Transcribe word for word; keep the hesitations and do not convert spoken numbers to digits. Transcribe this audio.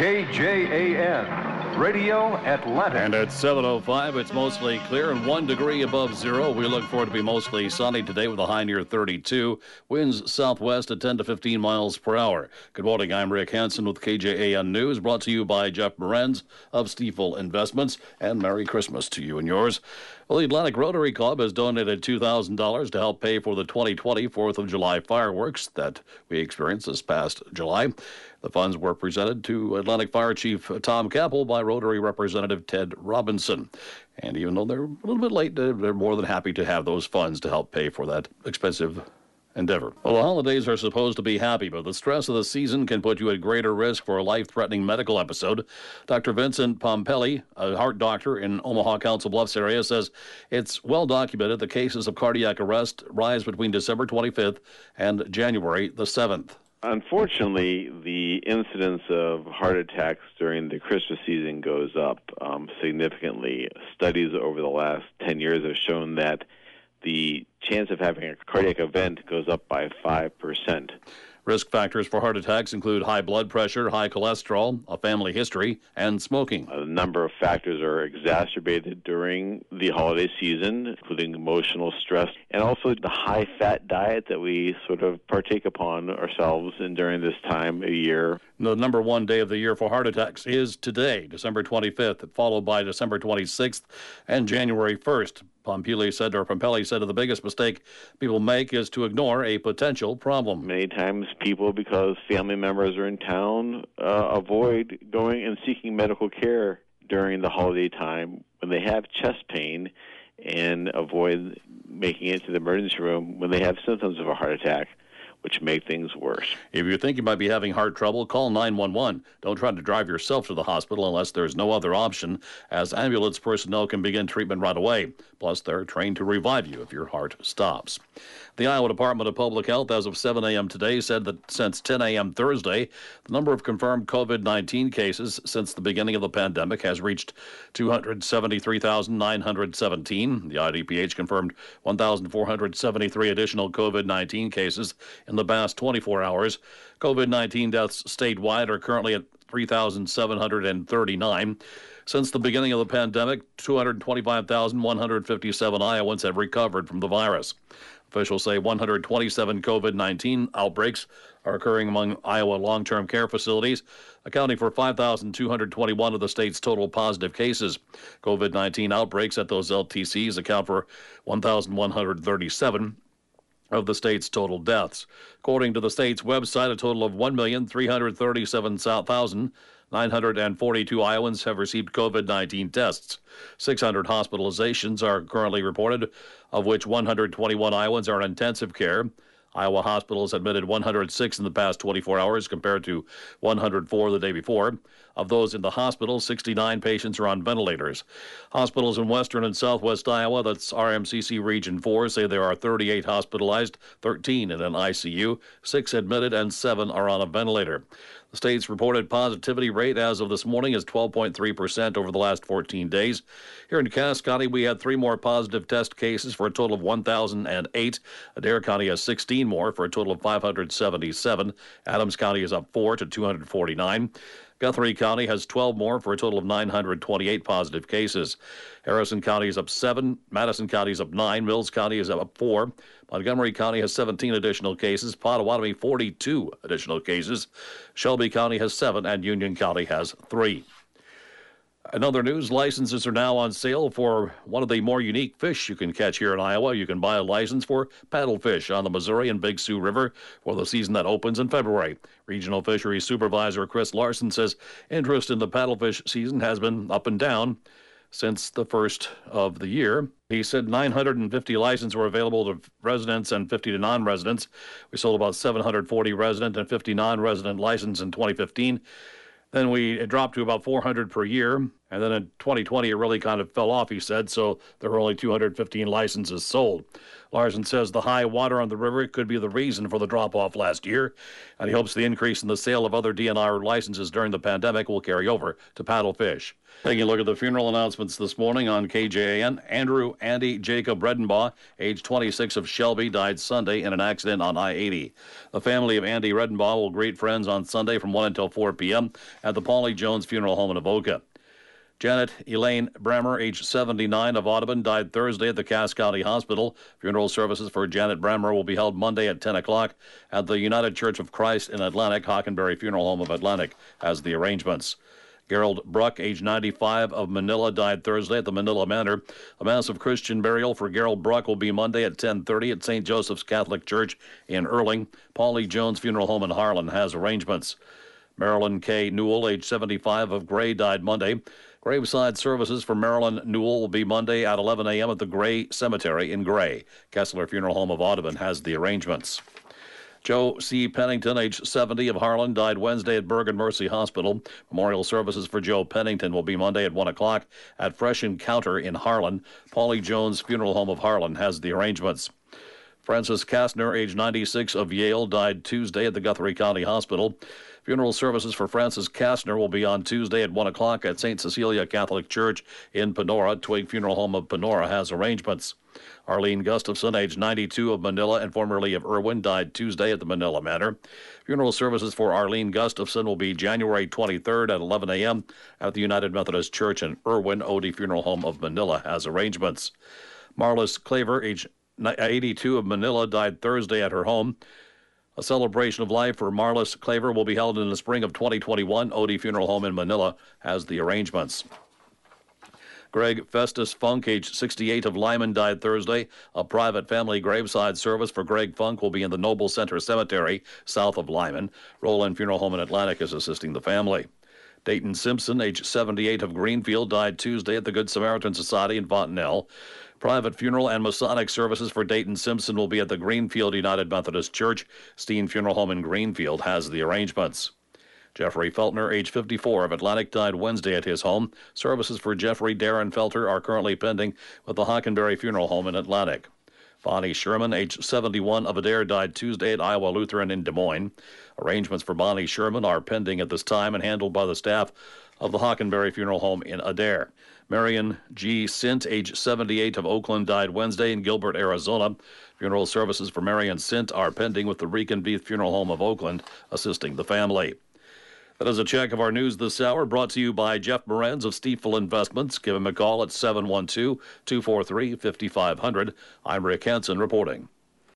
K J A N, Radio Atlanta. And at seven oh five, it's mostly clear and one degree above zero. We look for it to be mostly sunny today with a high near thirty-two. Winds southwest at ten to fifteen miles per hour. Good morning. I'm Rick Hansen with K J A N News, brought to you by Jeff Morenz of Stiefel Investments. And Merry Christmas to you and yours. Well, the Atlantic Rotary Club has donated two thousand dollars to help pay for the twenty twenty fourth of July fireworks that we experienced this past July. The funds were presented to Atlantic Fire Chief Tom Capel by Rotary Representative Ted Robinson. And even though they're a little bit late, they're more than happy to have those funds to help pay for that expensive endeavor. Well, the holidays are supposed to be happy, but the stress of the season can put you at greater risk for a life-threatening medical episode. Doctor Vincent Pompelli, a heart doctor in Omaha Council Bluffs area, says it's well documented the cases of cardiac arrest rise between December twenty-fifth and January the seventh. Unfortunately, the incidence of heart attacks during the Christmas season goes up um, significantly. Studies over the last ten years have shown that the chance of having a cardiac event goes up by five percent. Risk factors for heart attacks include high blood pressure, high cholesterol, a family history, and smoking. A number of factors are exacerbated during the holiday season, including emotional stress, and also the high-fat diet that we sort of partake upon ourselves in during this time of year. The number one day of the year for heart attacks is today, December twenty-fifth, followed by December twenty-sixth and January first. Pompelli said, or Pompelli said, the biggest mistake people make is to ignore a potential problem. Many times people, because family members are in town, uh, avoid going and seeking medical care during the holiday time when they have chest pain, and avoid making it to the emergency room when they have symptoms of a heart attack, which make things worse. If you think you might be having heart trouble, call nine one one. Don't try to drive yourself to the hospital unless there's no other option, as ambulance personnel can begin treatment right away. Plus, they're trained to revive you if your heart stops. The Iowa Department of Public Health, as of seven a.m. today, said that since ten a.m. Thursday, the number of confirmed COVID nineteen cases since the beginning of the pandemic has reached two hundred seventy-three thousand nine hundred seventeen. The I D P H confirmed one thousand four hundred seventy-three additional COVID nineteen cases in the past twenty-four hours. COVID nineteen deaths statewide are currently at three thousand seven hundred thirty-nine. Since the beginning of the pandemic, two hundred twenty-five thousand one hundred fifty-seven Iowans have recovered from the virus. Officials say one hundred twenty-seven COVID nineteen outbreaks are occurring among Iowa long-term care facilities, accounting for five thousand two hundred twenty-one of the state's total positive cases. COVID nineteen outbreaks at those L T Cs account for one thousand one hundred thirty-seven of the state's total deaths. According to the state's website, a total of one million three hundred thirty-seven thousand nine hundred forty-two Iowans have received COVID nineteen tests. six hundred hospitalizations are currently reported, of which one hundred twenty-one Iowans are in intensive care. Iowa hospitals admitted one hundred six in the past twenty-four hours compared to one hundred four the day before. Of those in the hospital, sixty-nine patients are on ventilators. Hospitals in western and southwest Iowa, that's R M C C Region four, say there are thirty-eight hospitalized, thirteen in an I C U, six admitted, and seven are on a ventilator. The state's reported positivity rate as of this morning is twelve point three percent over the last fourteen days. Here in Cass County, we had three more positive test cases for a total of one thousand eight. Adair County has sixteen more for a total of five hundred seventy-seven. Adams County is up four to two hundred forty-nine. Guthrie County has twelve more for a total of nine hundred twenty-eight positive cases. Harrison County is up seven. Madison County is up nine. Mills County is up four. Montgomery County has seventeen additional cases. Potawatomi, forty-two additional cases. Shelby County has seven, and Union County has three. In other news, licenses are now on sale for one of the more unique fish you can catch here in Iowa. You can buy a license for paddlefish on the Missouri and Big Sioux River for the season that opens in February. Regional Fisheries Supervisor Chris Larson says interest in the paddlefish season has been up and down since the first of the year. He said nine hundred fifty licenses were available to residents and fifty to non-residents. We sold about seven hundred forty resident and fifty non-resident licenses in twenty fifteen. Then we dropped to about four hundred per year, And then in twenty twenty, it really kind of fell off, he said, so there were only two hundred fifteen licenses sold. Larson says the high water on the river could be the reason for the drop-off last year, and he hopes the increase in the sale of other D N R licenses during the pandemic will carry over to paddlefish. Taking a look at the funeral announcements this morning on K J A N, Andrew Andy Jacob Redenbaugh, age twenty-six, of Shelby, died Sunday in an accident on I eighty. The family of Andy Redenbaugh will greet friends on Sunday from one until four p.m. at the Paulie Jones Funeral Home in Avoca. Janet Elaine Brammer, age seventy-nine, of Audubon, died Thursday at the Cass County Hospital. Funeral services for Janet Brammer will be held Monday at ten o'clock at the United Church of Christ in Atlantic. Hockenberry Funeral Home of Atlantic has the arrangements. Gerald Bruck, age ninety-five, of Manila, died Thursday at the Manila Manor. A mass of Christian burial for Gerald Bruck will be Monday at ten thirty at Saint Joseph's Catholic Church in Erling. Paulie Jones Funeral Home in Harlan has arrangements. Marilyn K. Newell, age seventy-five, of Gray, died Monday. Graveside services for Marilyn Newell will be Monday at eleven a.m. at the Gray Cemetery in Gray. Kessler Funeral Home of Audubon has the arrangements. Joe C. Pennington, age seventy, of Harlan, died Wednesday at Bergen Mercy Hospital. Memorial services for Joe Pennington will be Monday at one o'clock at Fresh Encounter in Harlan. Paulie Jones Funeral Home of Harlan has the arrangements. Francis Kastner, age ninety-six, of Yale, died Tuesday at the Guthrie County Hospital. Funeral services for Francis Kastner will be on Tuesday at one o'clock at Saint Cecilia Catholic Church in Panora. Twig Funeral Home of Panora has arrangements. Arlene Gustafson, age ninety-two, of Manila and formerly of Irwin, died Tuesday at the Manila Manor. Funeral services for Arlene Gustafson will be January twenty-third at eleven a.m. at the United Methodist Church in Irwin. Odie Funeral Home of Manila has arrangements. Marlis Claver, age eighty-two, of Manila, died Thursday at her home. A celebration of life for Marlis Claver will be held in the spring of twenty twenty-one. Odie Funeral Home in Manila has the arrangements. Greg Festus Funk, age sixty-eight, of Lyman, died Thursday. A private family graveside service for Greg Funk will be in the Noble Center Cemetery, south of Lyman. Roland Funeral Home in Atlantic is assisting the family. Dayton Simpson, age seventy-eight, of Greenfield, died Tuesday at the Good Samaritan Society in Fontenelle. Private funeral and Masonic services for Dayton Simpson will be at the Greenfield United Methodist Church. Steen Funeral Home in Greenfield has the arrangements. Jeffrey Feltner, age fifty-four, of Atlantic, died Wednesday at his home. Services for Jeffrey Darren Felter are currently pending with the Hockenberry Funeral Home in Atlantic. Bonnie Sherman, age seventy-one, of Adair, died Tuesday at Iowa Lutheran in Des Moines. Arrangements for Bonnie Sherman are pending at this time and handled by the staff of the Hockenberry Funeral Home in Adair. Marion G. Sint, age seventy-eight, of Oakland, died Wednesday in Gilbert, Arizona. Funeral services for Marion Sint are pending with the Reconbeath Funeral Home of Oakland assisting the family. That is a check of our news this hour, brought to you by Jeff Morenz of Stiefel Investments. Give him a call at seven one two, two four three, five five zero zero. I'm Rick Hansen reporting.